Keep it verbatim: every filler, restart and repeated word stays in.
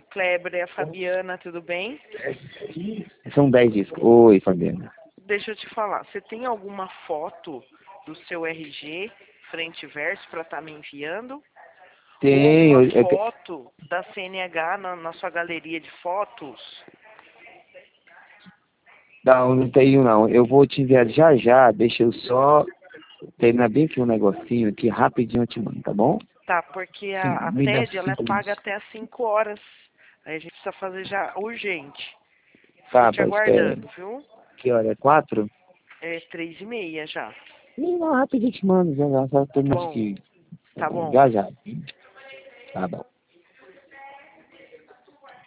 Kleber, é a Fabiana, tudo bem? São dez discos. Oi, Fabiana. Deixa eu te falar, você tem alguma foto do seu R G, frente e verso, para estar me enviando? Tenho. Ou uma eu- foto da C N H na, na sua galeria de fotos? Não, não tenho não. Eu vou te enviar já já. Deixa eu só terminar bem aqui um negocinho aqui. Rapidinho eu te mando, tá bom? Tá, porque Sim, a, a me dá TED, ela é cinco paga minutos. até às cinco horas. Aí a gente precisa fazer já urgente. Estou Tá, te tá, espera. aguardando, viu? Que hora? É quatro? É três e meia já. Ih, não, rapidinho eu te mando. Já já. Só Tá terminar bom, aqui. Tá tá bom? bom. Já já. Tá bom.